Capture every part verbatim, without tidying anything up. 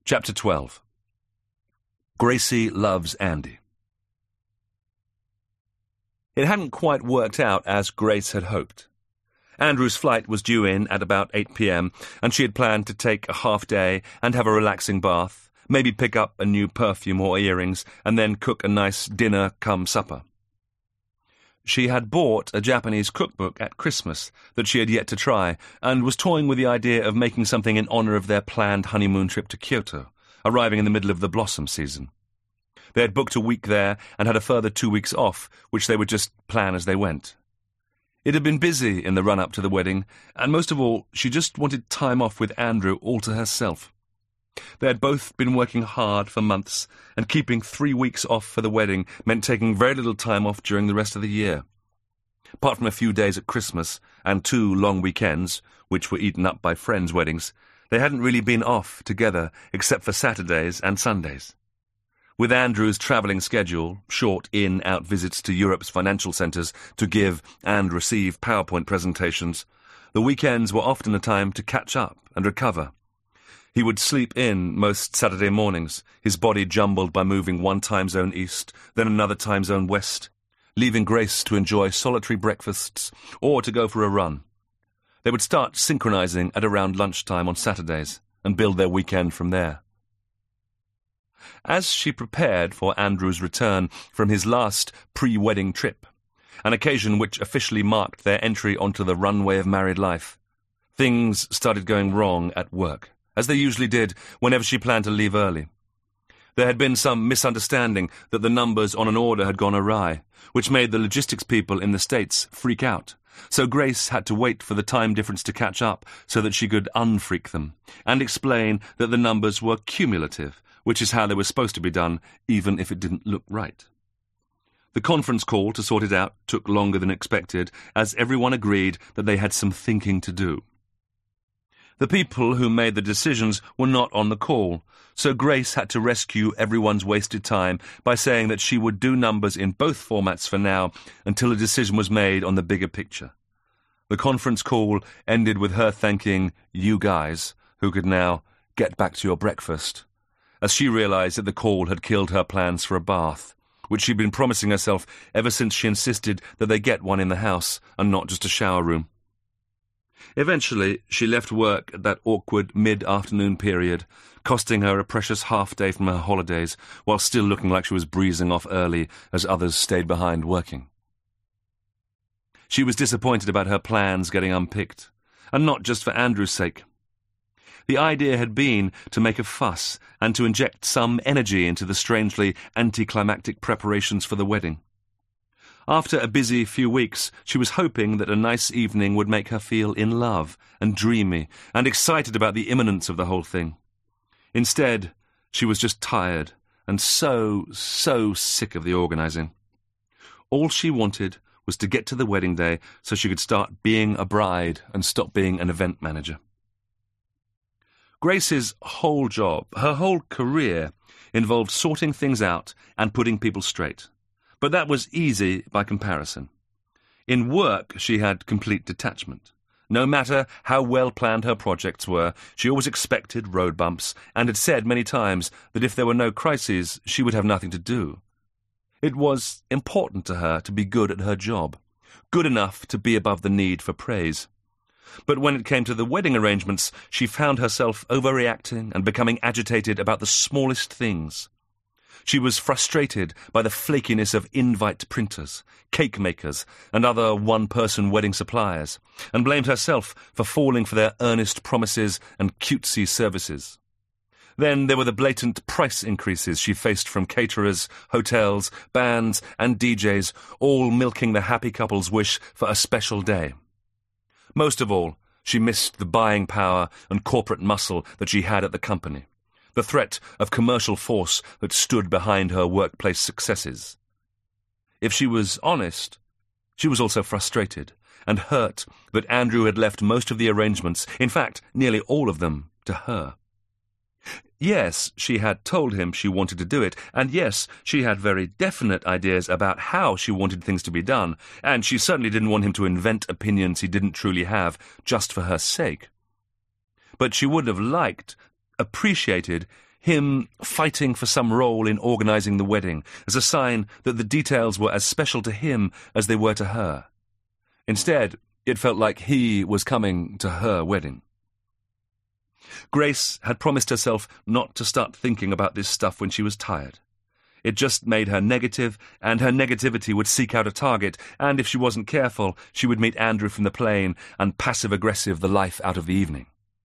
Chapter twelve. Gracie loves Andy. It hadn't quite worked out as Grace had hoped. Andrew's flight was due in at about eight p m, and she had planned to take a half day and have a relaxing bath, maybe pick up a new perfume or earrings, and then cook a nice dinner come supper. She had bought a Japanese cookbook at Christmas that she had yet to try, and was toying with the idea of making something in honour of their planned honeymoon trip to Kyoto, arriving in the middle of the blossom season. They had booked a week there and had a further two weeks off, which they would just plan as they went. It had been busy in the run-up to the wedding, and most of all, she just wanted time off with Andrew all to herself. They had both been working hard for months, and keeping three weeks off for the wedding meant taking very little time off during the rest of the year. Apart from a few days at Christmas and two long weekends, which were eaten up by friends' weddings, they hadn't really been off together except for Saturdays and Sundays. With Andrew's travelling schedule, short in-out visits to Europe's financial centres to give and receive PowerPoint presentations, the weekends were often a time to catch up and recover. He would sleep in most Saturday mornings, his body jumbled by moving one time zone east, then another time zone west, leaving Grace to enjoy solitary breakfasts or to go for a run. They would start synchronizing at around lunchtime on Saturdays and build their weekend from there. As she prepared for Andrew's return from his last pre-wedding trip, an occasion which officially marked their entry onto the runway of married life, things started going wrong at work, as they usually did whenever she planned to leave early. There had been some misunderstanding that the numbers on an order had gone awry, which made the logistics people in the States freak out, so Grace had to wait for the time difference to catch up so that she could unfreak them, and explain that the numbers were cumulative, which is how they were supposed to be done, even if it didn't look right. The conference call to sort it out took longer than expected, as everyone agreed that they had some thinking to do. The people who made the decisions were not on the call, so Grace had to rescue everyone's wasted time by saying that she would do numbers in both formats for now until a decision was made on the bigger picture. The conference call ended with her thanking you guys, who could now get back to your breakfast, as she realized that the call had killed her plans for a bath, which she'd been promising herself ever since she insisted that they get one in the house and not just a shower room. Eventually, she left work at that awkward mid-afternoon period, costing her a precious half-day from her holidays, while still looking like she was breezing off early as others stayed behind working. She was disappointed about her plans getting unpicked, and not just for Andrew's sake. The idea had been to make a fuss and to inject some energy into the strangely anticlimactic preparations for the wedding. After a busy few weeks, she was hoping that a nice evening would make her feel in love and dreamy and excited about the imminence of the whole thing. Instead, she was just tired and so, so sick of the organising. All she wanted was to get to the wedding day so she could start being a bride and stop being an event manager. Grace's whole job, her whole career, involved sorting things out and putting people straight. But that was easy by comparison. In work, she had complete detachment. No matter how well-planned her projects were, she always expected road bumps and had said many times that if there were no crises, she would have nothing to do. It was important to her to be good at her job, good enough to be above the need for praise. But when it came to the wedding arrangements, she found herself overreacting and becoming agitated about the smallest things. She was frustrated by the flakiness of invite printers, cake makers, and other one-person wedding suppliers, and blamed herself for falling for their earnest promises and cutesy services. Then there were the blatant price increases she faced from caterers, hotels, bands, and D Js, all milking the happy couple's wish for a special day. Most of all, she missed the buying power and corporate muscle that she had at the company, the threat of commercial force that stood behind her workplace successes. If she was honest, she was also frustrated and hurt that Andrew had left most of the arrangements, in fact, nearly all of them, to her. Yes, she had told him she wanted to do it, and yes, she had very definite ideas about how she wanted things to be done, and she certainly didn't want him to invent opinions he didn't truly have just for her sake. But she would have liked, appreciated, him fighting for some role in organising the wedding, as a sign that the details were as special to him as they were to her. Instead, it felt like he was coming to her wedding. Grace had promised herself not to start thinking about this stuff when she was tired. It just made her negative, and her negativity would seek out a target, and if she wasn't careful, she would meet Andrew from the plane and passive-aggressive the life out of the evening.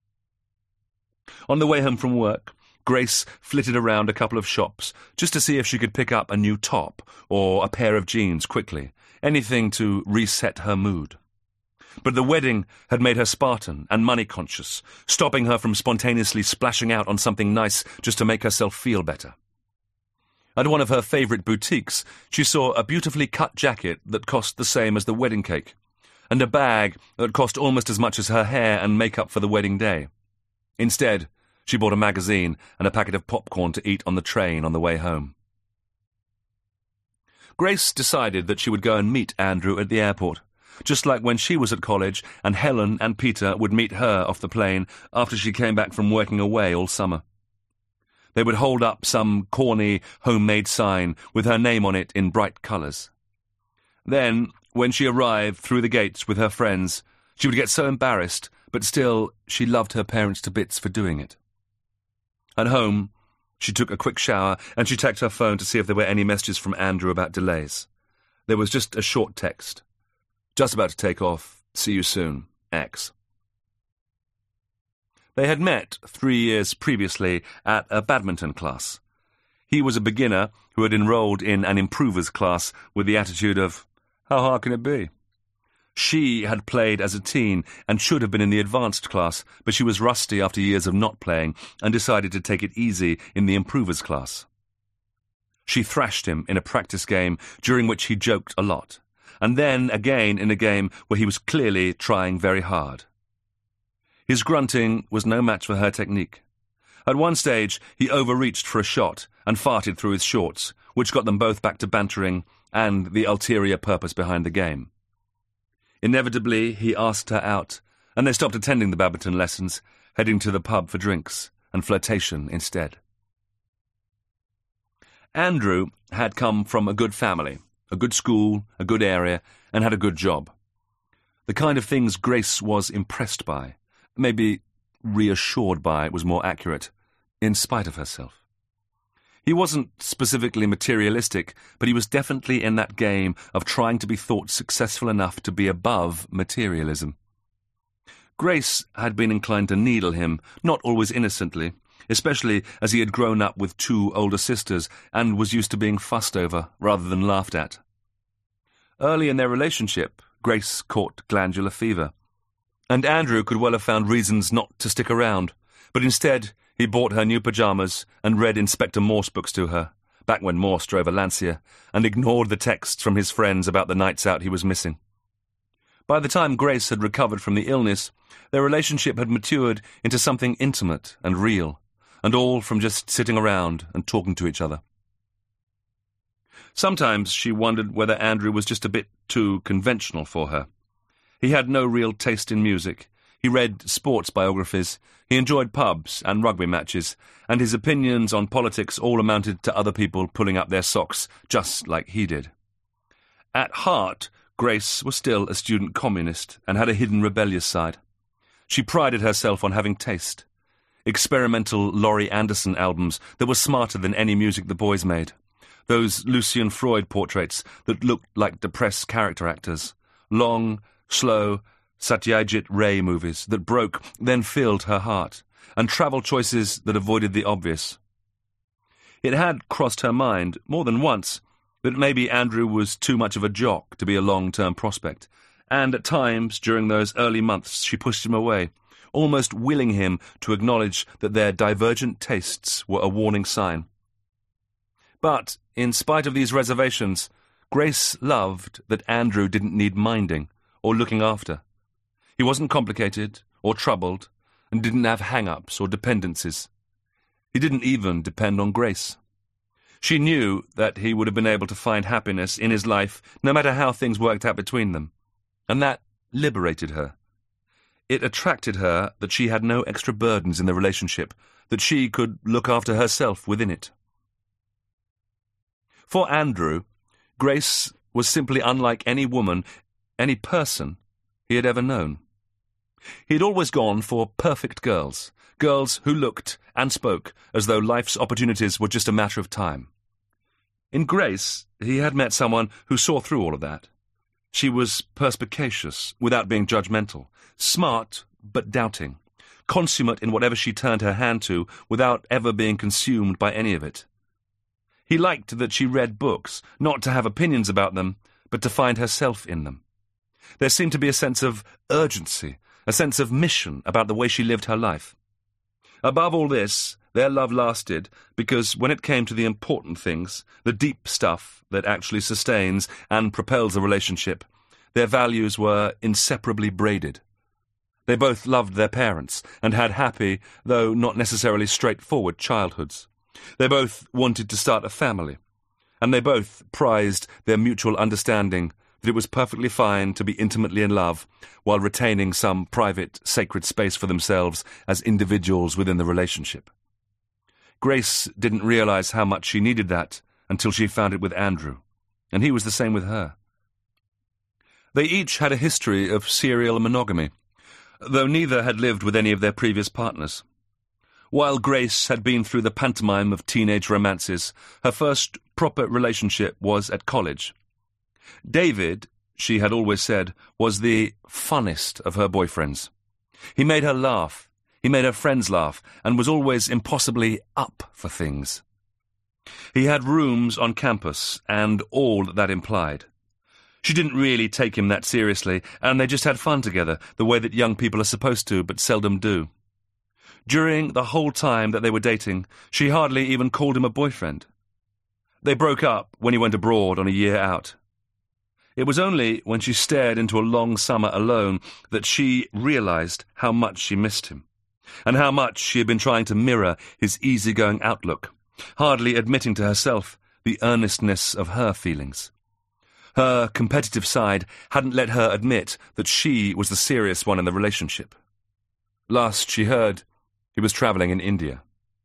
On the way home from work, Grace flitted around a couple of shops just to see if she could pick up a new top or a pair of jeans quickly, anything to reset her mood. But the wedding had made her Spartan and money-conscious, stopping her from spontaneously splashing out on something nice just to make herself feel better. At one of her favourite boutiques, she saw a beautifully cut jacket that cost the same as the wedding cake, and a bag that cost almost as much as her hair and makeup for the wedding day. Instead, she bought a magazine and a packet of popcorn to eat on the train on the way home. Grace decided that she would go and meet Andrew at the airport, just like when she was at college and Helen and Peter would meet her off the plane after she came back from working away all summer. They would hold up some corny, homemade sign with her name on it in bright colours. Then, when she arrived through the gates with her friends, she would get so embarrassed, but still she loved her parents to bits for doing it. At home, she took a quick shower and she checked her phone to see if there were any messages from Andrew about delays. There was just a short text. Just about to take off. See you soon. X. They had met three years previously at a badminton class. He was a beginner who had enrolled in an improvers class with the attitude of, how hard can it be? She had played as a teen and should have been in the advanced class, but she was rusty after years of not playing and decided to take it easy in the improvers class. She thrashed him in a practice game during which he joked a lot, and then again in a game where he was clearly trying very hard. His grunting was no match for her technique. At one stage, he overreached for a shot and farted through his shorts, which got them both back to bantering and the ulterior purpose behind the game. Inevitably, he asked her out, and they stopped attending the badminton lessons, heading to the pub for drinks and flirtation instead. Andrew had come from a good family, a good school, a good area, and had a good job. The kind of things Grace was impressed by, maybe reassured by was more accurate, in spite of herself. He wasn't specifically materialistic, but he was definitely in that game of trying to be thought successful enough to be above materialism. Grace had been inclined to needle him, not always innocently, especially as he had grown up with two older sisters and was used to being fussed over rather than laughed at. Early in their relationship, Grace caught glandular fever, and Andrew could well have found reasons not to stick around, but instead he bought her new pyjamas and read Inspector Morse books to her, back when Morse drove a Lancia, and ignored the texts from his friends about the nights out he was missing. By the time Grace had recovered from the illness, their relationship had matured into something intimate and real, and all from just sitting around and talking to each other. Sometimes she wondered whether Andrew was just a bit too conventional for her. He had no real taste in music. He read sports biographies, he enjoyed pubs and rugby matches, and his opinions on politics all amounted to other people pulling up their socks, just like he did. At heart, Grace was still a student communist and had a hidden rebellious side. She prided herself on having taste. Experimental Laurie Anderson albums that were smarter than any music the boys made. Those Lucian Freud portraits that looked like depressed character actors. Long, slow, Satyajit Ray movies that broke, then filled her heart, and travel choices that avoided the obvious. It had crossed her mind, more than once, that maybe Andrew was too much of a jock to be a long-term prospect, and at times, during those early months, she pushed him away, almost willing him to acknowledge that their divergent tastes were a warning sign. But, in spite of these reservations, Grace loved that Andrew didn't need minding or looking after. He wasn't complicated or troubled and didn't have hang-ups or dependencies. He didn't even depend on Grace. She knew that he would have been able to find happiness in his life no matter how things worked out between them, and that liberated her. It attracted her that she had no extra burdens in the relationship, that she could look after herself within it. For Andrew, Grace was simply unlike any woman, any person he had ever known. He had always gone for perfect girls, girls who looked and spoke as though life's opportunities were just a matter of time. In Grace, he had met someone who saw through all of that. She was perspicacious, without being judgmental, smart but doubting, consummate in whatever she turned her hand to, without ever being consumed by any of it. He liked that she read books, not to have opinions about them, but to find herself in them. There seemed to be a sense of urgency, a sense of mission about the way she lived her life. Above all this, their love lasted because when it came to the important things, the deep stuff that actually sustains and propels a relationship, their values were inseparably braided. They both loved their parents and had happy, though not necessarily straightforward, childhoods. They both wanted to start a family, and they both prized their mutual understanding that it was perfectly fine to be intimately in love while retaining some private, sacred space for themselves as individuals within the relationship. Grace didn't realize how much she needed that until she found it with Andrew, and he was the same with her. They each had a history of serial monogamy, though neither had lived with any of their previous partners. While Grace had been through the pantomime of teenage romances, her first proper relationship was at college. David, she had always said, was the funnest of her boyfriends. He made her laugh, he made her friends laugh, and was always impossibly up for things. He had rooms on campus, and all that that implied. She didn't really take him that seriously, and they just had fun together, the way that young people are supposed to, but seldom do. During the whole time that they were dating, she hardly even called him a boyfriend. They broke up when he went abroad on a year out. It was only when she stared into a long summer alone that she realized how much she missed him, and how much she had been trying to mirror his easygoing outlook, hardly admitting to herself the earnestness of her feelings. Her competitive side hadn't let her admit that she was the serious one in the relationship. Last she heard, he was travelling in India.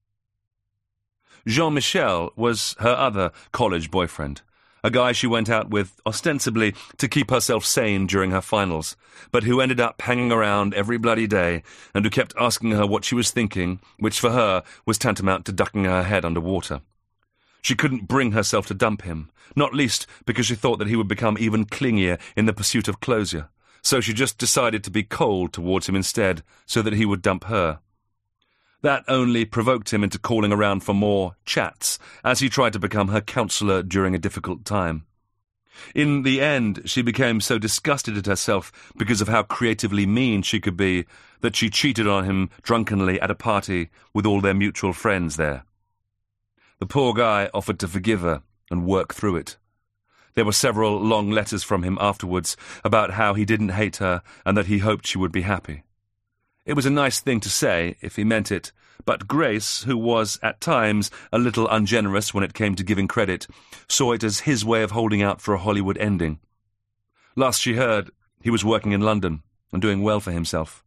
Jean-Michel was her other college boyfriend, a guy she went out with ostensibly to keep herself sane during her finals, but who ended up hanging around every bloody day and who kept asking her what she was thinking, which for her was tantamount to ducking her head under water. She couldn't bring herself to dump him, not least because she thought that he would become even clingier in the pursuit of closure, so she just decided to be cold towards him instead, so that he would dump her. That only provoked him into calling around for more chats, as he tried to become her counsellor during a difficult time. In the end, she became so disgusted at herself because of how creatively mean she could be that she cheated on him drunkenly at a party with all their mutual friends there. The poor guy offered to forgive her and work through it. There were several long letters from him afterwards about how he didn't hate her and that he hoped she would be happy. It was a nice thing to say, if he meant it, but Grace, who was, at times, a little ungenerous when it came to giving credit, saw it as his way of holding out for a Hollywood ending. Last she heard, he was working in London and doing well for himself.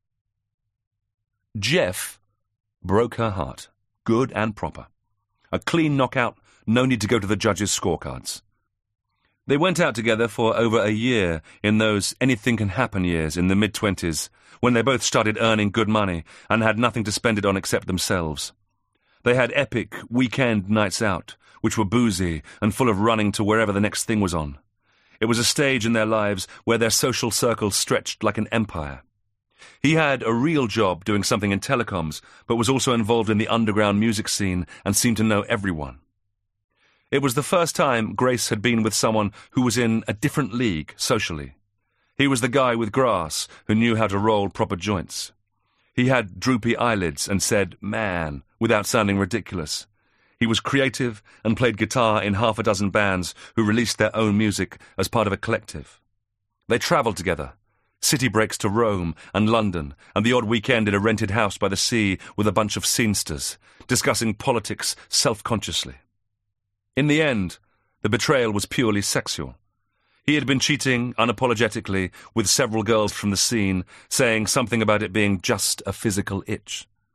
Jeff broke her heart, good and proper. A clean knockout, no need to go to the judges' scorecards. They went out together for over a year in those anything-can-happen years in the mid-twenties, when they both started earning good money and had nothing to spend it on except themselves. They had epic weekend nights out, which were boozy and full of running to wherever the next thing was on. It was a stage in their lives where their social circle stretched like an empire. He had a real job doing something in telecoms, but was also involved in the underground music scene and seemed to know everyone. It was the first time Grace had been with someone who was in a different league socially. He was the guy with grass who knew how to roll proper joints. He had droopy eyelids and said, "man," without sounding ridiculous. He was creative and played guitar in half a dozen bands who released their own music as part of a collective. They travelled together, city breaks to Rome and London, and the odd weekend in a rented house by the sea with a bunch of scenesters, discussing politics self-consciously. In the end, the betrayal was purely sexual. He had been cheating unapologetically with several girls from the scene, saying something about it being just a physical itch.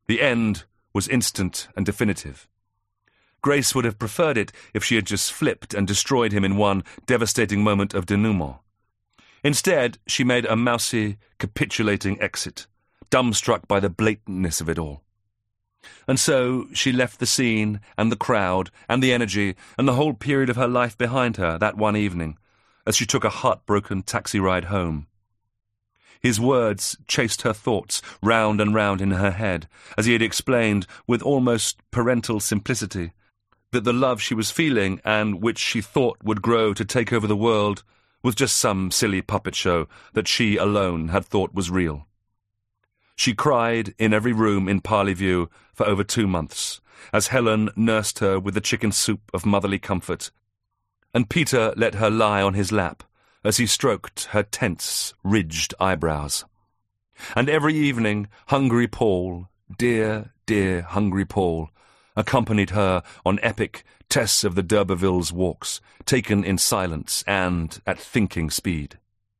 The end was instant and definitive. Grace would have preferred it if she had just flipped and destroyed him in one devastating moment of denouement. Instead, she made a mousy, capitulating exit, dumbstruck by the blatantness of it all. And so she left the scene and the crowd and the energy and the whole period of her life behind her that one evening, as she took a heartbroken taxi ride home. His words chased her thoughts round and round in her head, as he had explained with almost parental simplicity that the love she was feeling, and which she thought would grow to take over the world, was just some silly puppet show that she alone had thought was real. She cried in every room in Parleyview for over two months, as Helen nursed her with the chicken soup of motherly comfort, and Peter let her lie on his lap as he stroked her tense, ridged eyebrows. And every evening, Hungry Paul, dear, dear Hungry Paul, accompanied her on epic Tess of the d'Urbervilles walks, taken in silence and at thinking speed.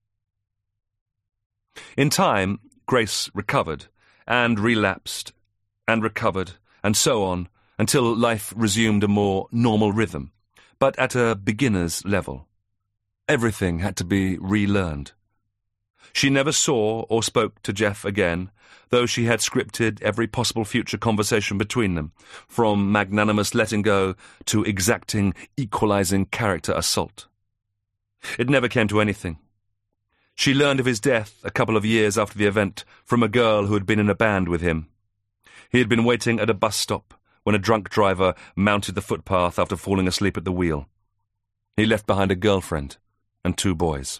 In time, Grace recovered, and relapsed, and recovered, and so on, until life resumed a more normal rhythm, but at a beginner's level. Everything had to be relearned. She never saw or spoke to Jeff again, though she had scripted every possible future conversation between them, from magnanimous letting go to exacting, equalizing character assault. It never came to anything. She learned of his death a couple of years after the event from a girl who had been in a band with him. He had been waiting at a bus stop when a drunk driver mounted the footpath after falling asleep at the wheel. He left behind a girlfriend and two boys.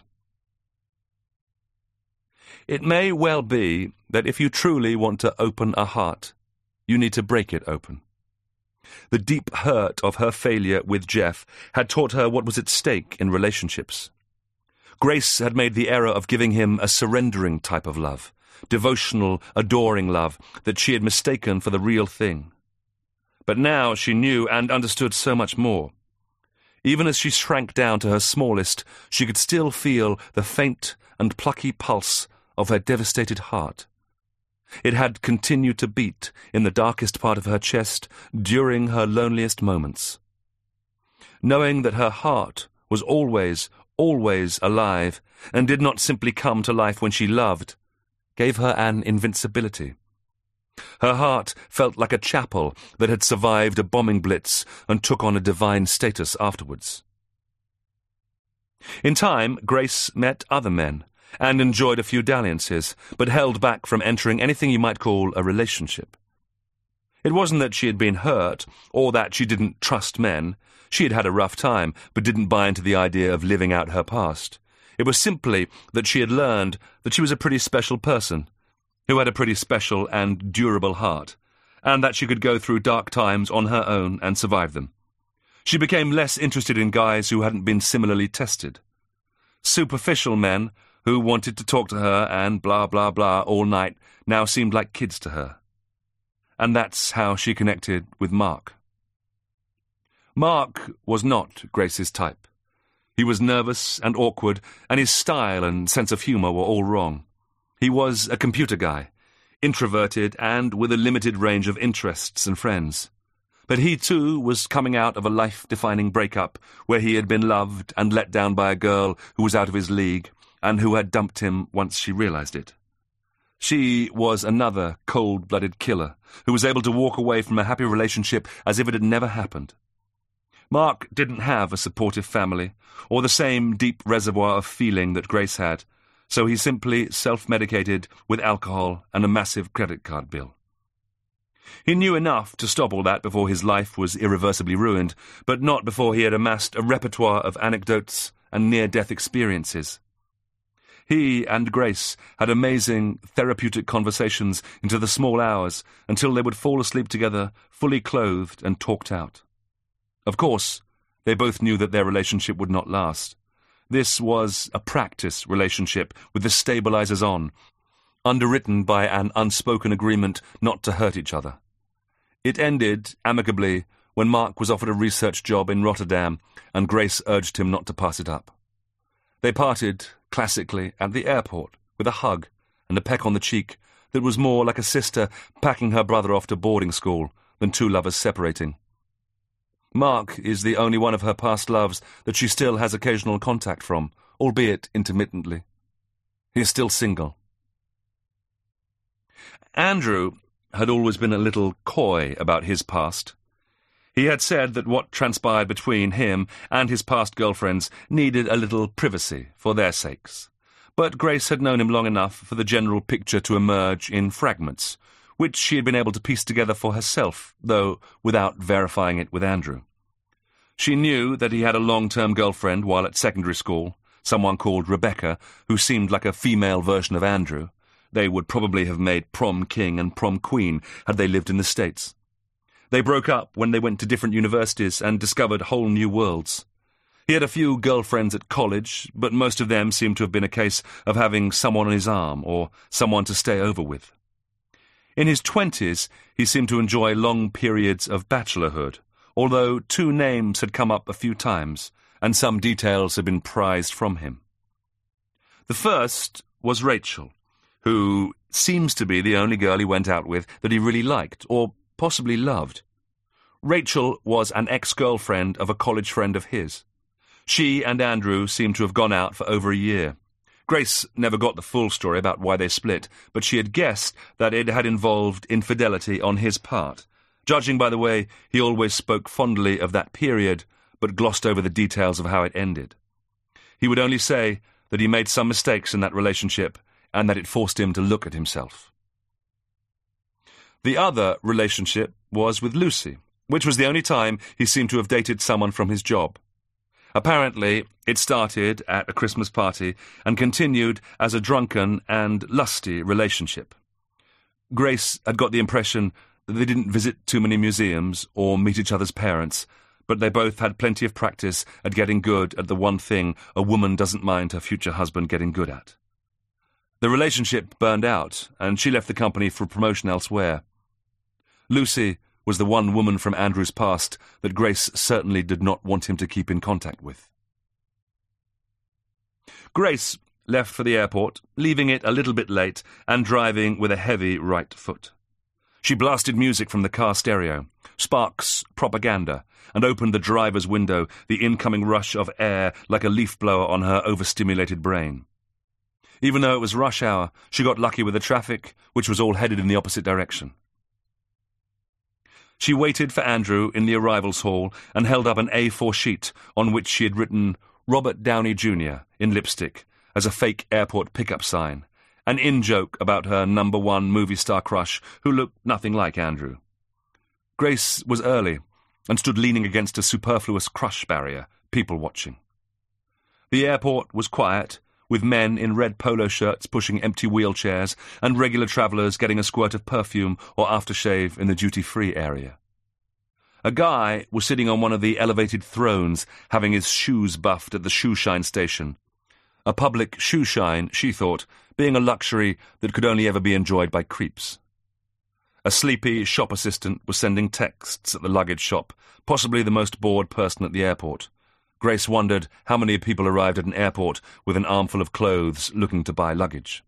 It may well be that if you truly want to open a heart, you need to break it open. The deep hurt of her failure with Jeff had taught her what was at stake in relationships. Grace had made the error of giving him a surrendering type of love, devotional, adoring love that she had mistaken for the real thing. But now she knew and understood so much more. Even as she shrank down to her smallest, she could still feel the faint and plucky pulse of her devastated heart. It had continued to beat in the darkest part of her chest during her loneliest moments. Knowing that her heart was always, always alive, and did not simply come to life when she loved, gave her an invincibility. Her heart felt like a chapel that had survived a bombing blitz and took on a divine status afterwards. In time, Grace met other men, and enjoyed a few dalliances, but held back from entering anything you might call a relationship. It wasn't that she had been hurt, or that she didn't trust men. She had had a rough time, but didn't buy into the idea of living out her past. It was simply that she had learned that she was a pretty special person, who had a pretty special and durable heart, and that she could go through dark times on her own and survive them. She became less interested in guys who hadn't been similarly tested. Superficial men who wanted to talk to her and blah, blah, blah all night now seemed like kids to her. And that's how she connected with Mark. Mark was not Grace's type. He was nervous and awkward, and his style and sense of humour were all wrong. He was a computer guy, introverted and with a limited range of interests and friends. But he, too, was coming out of a life-defining breakup where he had been loved and let down by a girl who was out of his league and who had dumped him once she realized it. She was another cold-blooded killer who was able to walk away from a happy relationship as if it had never happened. Mark didn't have a supportive family or the same deep reservoir of feeling that Grace had, so he simply self-medicated with alcohol and a massive credit card bill. He knew enough to stop all that before his life was irreversibly ruined, but not before he had amassed a repertoire of anecdotes and near-death experiences. He and Grace had amazing therapeutic conversations into the small hours until they would fall asleep together, fully clothed and talked out. Of course, they both knew that their relationship would not last. This was a practice relationship with the stabilizers on, underwritten by an unspoken agreement not to hurt each other. It ended amicably when Mark was offered a research job in Rotterdam and Grace urged him not to pass it up. They parted, classically, at the airport, with a hug and a peck on the cheek, that was more like a sister packing her brother off to boarding school than two lovers separating. Mark is the only one of her past loves that she still has occasional contact from, albeit intermittently. He is still single. Andrew had always been a little coy about his past. He had said that what transpired between him and his past girlfriends needed a little privacy for their sakes. But Grace had known him long enough for the general picture to emerge in fragments, which she had been able to piece together for herself, though without verifying it with Andrew. She knew that he had a long-term girlfriend while at secondary school, someone called Rebecca, who seemed like a female version of Andrew. They would probably have made prom king and prom queen had they lived in the States. They broke up when they went to different universities and discovered whole new worlds. He had a few girlfriends at college, but most of them seemed to have been a case of having someone on his arm or someone to stay over with. In his twenties, he seemed to enjoy long periods of bachelorhood, although two names had come up a few times, and some details had been prized from him. The first was Rachel, who seems to be the only girl he went out with that he really liked, or possibly loved. Rachel was an ex-girlfriend of a college friend of his. She and Andrew seemed to have gone out for over a year. Grace never got the full story about why they split, but she had guessed that it had involved infidelity on his part, judging by the way he always spoke fondly of that period, but glossed over the details of how it ended. He would only say that he made some mistakes in that relationship and that it forced him to look at himself. The other relationship was with Lucy, which was the only time he seemed to have dated someone from his job. Apparently, it started at a Christmas party and continued as a drunken and lusty relationship. Grace had got the impression that they didn't visit too many museums or meet each other's parents, but they both had plenty of practice at getting good at the one thing a woman doesn't mind her future husband getting good at. The relationship burned out, and she left the company for promotion elsewhere. Lucy was the one woman from Andrew's past that Grace certainly did not want him to keep in contact with. Grace left for the airport, leaving it a little bit late and driving with a heavy right foot. She blasted music from the car stereo, Sparks' Propaganda, and opened the driver's window, the incoming rush of air like a leaf blower on her overstimulated brain. Even though it was rush hour, she got lucky with the traffic, which was all headed in the opposite direction. She waited for Andrew in the arrivals hall and held up an A four sheet on which she had written Robert Downey Junior in lipstick as a fake airport pickup sign, an in-joke about her number one movie star crush who looked nothing like Andrew. Grace was early and stood leaning against a superfluous crush barrier, people watching. The airport was quiet, with men in red polo shirts pushing empty wheelchairs and regular travellers getting a squirt of perfume or aftershave in the duty-free area. A guy was sitting on one of the elevated thrones, having his shoes buffed at the shoe-shine station. A public shoe-shine, she thought, being a luxury that could only ever be enjoyed by creeps. A sleepy shop assistant was sending texts at the luggage shop, possibly the most bored person at the airport. Grace wondered how many people arrived at an airport with an armful of clothes looking to buy luggage.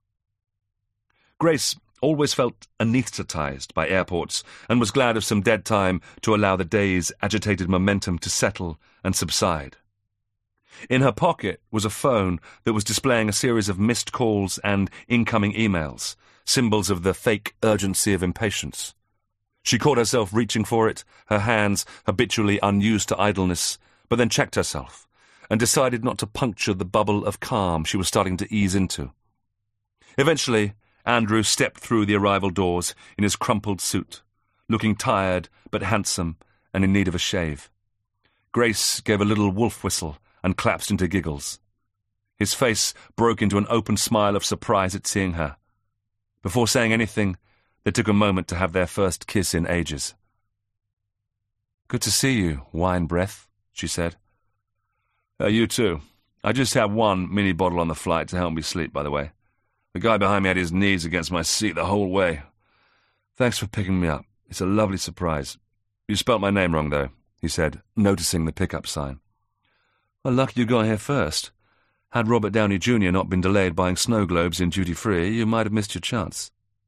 Grace always felt anaesthetised by airports and was glad of some dead time to allow the day's agitated momentum to settle and subside. In her pocket was a phone that was displaying a series of missed calls and incoming emails, symbols of the fake urgency of impatience. She caught herself reaching for it, her hands habitually unused to idleness, but then checked herself and decided not to puncture the bubble of calm she was starting to ease into. Eventually, Andrew stepped through the arrival doors in his crumpled suit, looking tired but handsome and in need of a shave. Grace gave a little wolf whistle and collapsed into giggles. His face broke into an open smile of surprise at seeing her. Before saying anything, they took a moment to have their first kiss in ages. "Good to see you, wine breath," she said. Uh, you too. I just had one mini bottle on the flight to help me sleep, by the way. The guy behind me had his knees against my seat the whole way. Thanks for picking me up. It's a lovely surprise. You spelt my name wrong, though, he said, noticing the pickup sign. Well, lucky you got here first. Had Robert Downey Junior not been delayed buying snow globes in duty-free, you might have missed your chance.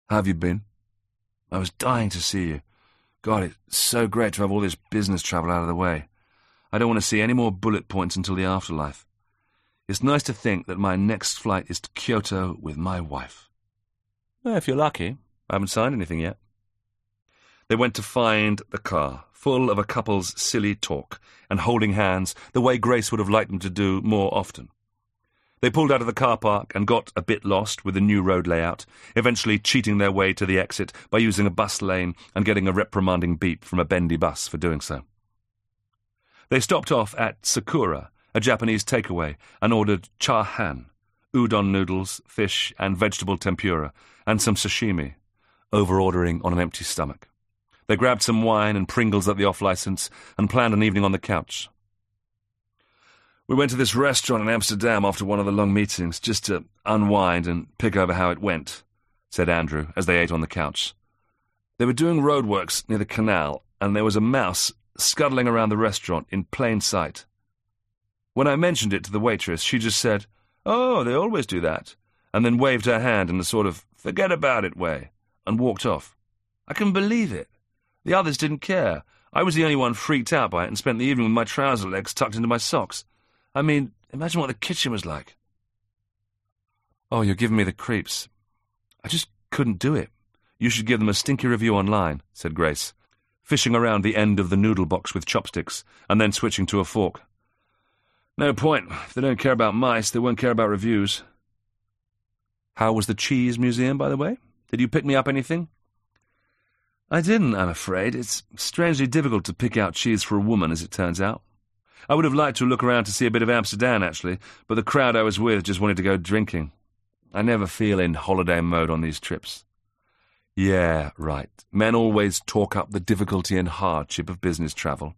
How have you been? I was dying to see you. God, it's so great to have all this business travel out of the way. I don't want to see any more bullet points until the afterlife. It's nice to think that my next flight is to Kyoto with my wife. Well, if you're lucky. I haven't signed anything yet. They went to find the car, full of a couple's silly talk, and holding hands the way Grace would have liked them to do more often. They pulled out of the car park and got a bit lost with the new road layout, eventually cheating their way to the exit by using a bus lane and getting a reprimanding beep from a bendy bus for doing so. They stopped off at Sakura, a Japanese takeaway, and ordered cha-han, udon noodles, fish and vegetable tempura, and some sashimi, over-ordering on an empty stomach. They grabbed some wine and Pringles at the off-licence and planned an evening on the couch. We went to this restaurant in Amsterdam after one of the long meetings, just to unwind and pick over how it went, said Andrew, as they ate on the couch. They were doing roadworks near the canal, and there was a mouse scuttling around the restaurant in plain sight. When I mentioned it to the waitress, she just said, "Oh, they always do that," and then waved her hand in a sort of forget-about-it way, and walked off. I couldn't believe it. The others didn't care. I was the only one freaked out by it and spent the evening with my trouser legs tucked into my socks. I mean, imagine what the kitchen was like. Oh, you're giving me the creeps. I just couldn't do it. You should give them a stinky review online, said Grace, fishing around the end of the noodle box with chopsticks and then switching to a fork. No point. If they don't care about mice, they won't care about reviews. How was the cheese museum, by the way? Did you pick me up anything? I didn't, I'm afraid. It's strangely difficult to pick out cheese for a woman, as it turns out. I would have liked to look around to see a bit of Amsterdam, actually, but the crowd I was with just wanted to go drinking. I never feel in holiday mode on these trips. Yeah, right. Men always talk up the difficulty and hardship of business travel.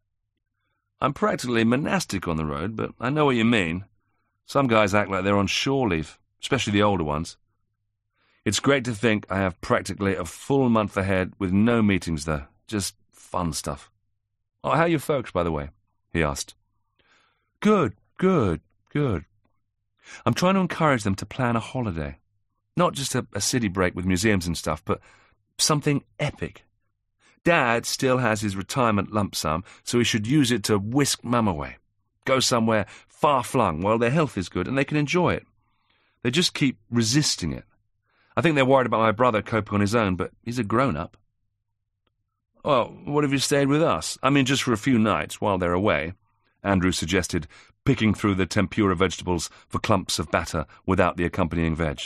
I'm practically monastic on the road, but I know what you mean. Some guys act like they're on shore leave, especially the older ones. It's great to think I have practically a full month ahead with no meetings, though. Just fun stuff. Oh, how are your folks, by the way? He asked. Good, good, good. I'm trying to encourage them to plan a holiday. Not just a, a city break with museums and stuff, but something epic. Dad still has his retirement lump sum, so he should use it to whisk Mum away. Go somewhere far-flung while their health is good and they can enjoy it. They just keep resisting it. I think they're worried about my brother coping on his own, but he's a grown-up. Well, what if you stayed with us? I mean, just for a few nights while they're away, Andrew suggested, picking through the tempura vegetables for clumps of batter without the accompanying veg.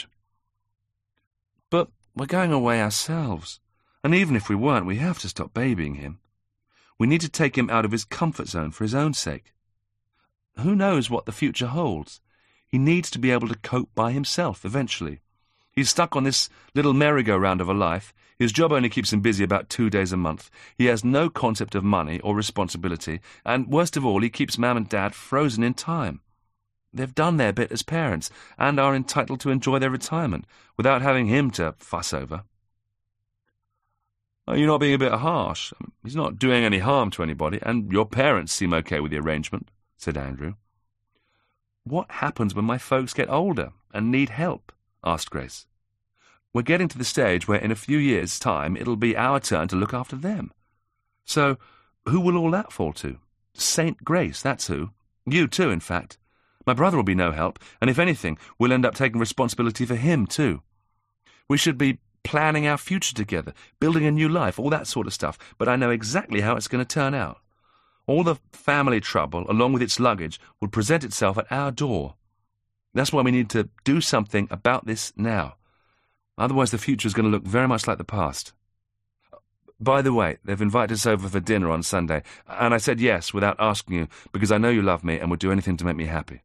But we're going away ourselves, and even if we weren't, we have to stop babying him. We need to take him out of his comfort zone for his own sake. Who knows what the future holds? He needs to be able to cope by himself eventually. He's stuck on this little merry-go-round of a life. His job only keeps him busy about two days a month. He has no concept of money or responsibility, and worst of all, he keeps Mum and Dad frozen in time. They've done their bit as parents, and are entitled to enjoy their retirement, without having him to fuss over. Oh, you're not being a bit harsh. He's not doing any harm to anybody, and your parents seem okay with the arrangement, said Andrew. What happens when my folks get older and need help? Asked Grace. We're getting to the stage where in a few years' time it'll be our turn to look after them. So, who will all that fall to? Saint Grace, that's who. You too, in fact. My brother will be no help, and if anything, we'll end up taking responsibility for him too. We should be planning our future together, building a new life, all that sort of stuff, but I know exactly how it's going to turn out. All the family trouble, along with its luggage, will present itself at our door. That's why we need to do something about this now. Otherwise the future is going to look very much like the past. By the way, they've invited us over for dinner on Sunday, and I said yes without asking you, because I know you love me and would do anything to make me happy.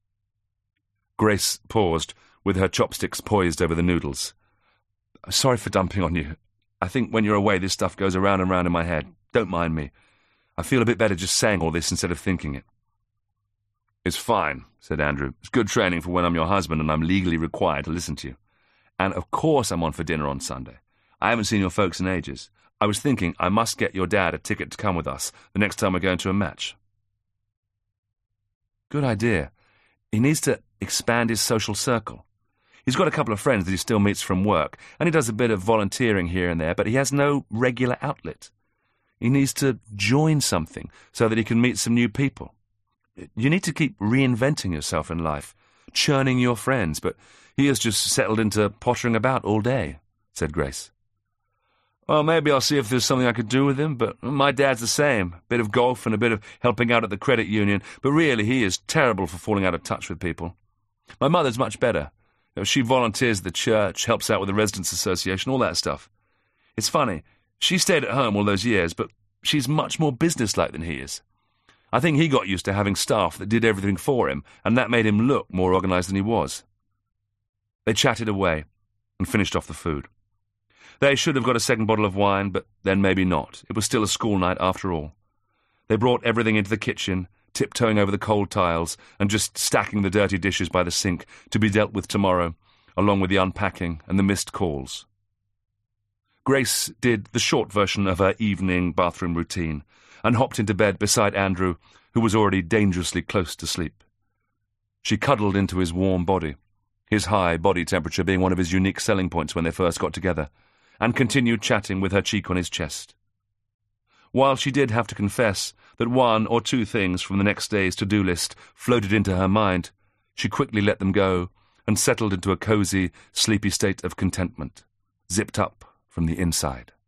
Grace paused, with her chopsticks poised over the noodles. Sorry for dumping on you. I think when you're away this stuff goes around and round in my head. Don't mind me. I feel a bit better just saying all this instead of thinking it. It's fine, said Andrew. It's good training for when I'm your husband and I'm legally required to listen to you. And of course I'm on for dinner on Sunday. I haven't seen your folks in ages. I was thinking I must get your dad a ticket to come with us the next time we're going to a match. Good idea. He needs to expand his social circle. He's got a couple of friends that he still meets from work, and he does a bit of volunteering here and there, but he has no regular outlet. He needs to join something so that he can meet some new people. You need to keep reinventing yourself in life, churning your friends, but he has just settled into pottering about all day," said Grace. "Well, maybe I'll see if there's something I could do with him, but my dad's the same. A bit of golf and a bit of helping out at the credit union, but really he is terrible for falling out of touch with people. My mother's much better. You know, she volunteers at the church, helps out with the Residents' Association, all that stuff. It's funny, she stayed at home all those years, but she's much more businesslike than he is. I think he got used to having staff that did everything for him, and that made him look more organised than he was." They chatted away and finished off the food. They should have got a second bottle of wine, but then maybe not. It was still a school night after all. They brought everything into the kitchen, tiptoeing over the cold tiles and just stacking the dirty dishes by the sink to be dealt with tomorrow, along with the unpacking and the missed calls. Grace did the short version of her evening bathroom routine and hopped into bed beside Andrew, who was already dangerously close to sleep. She cuddled into his warm body, his high body temperature being one of his unique selling points when they first got together, and continued chatting with her cheek on his chest. While she did have to confess that one or two things from the next day's to-do list floated into her mind, she quickly let them go and settled into a cosy, sleepy state of contentment, zipped up from the inside.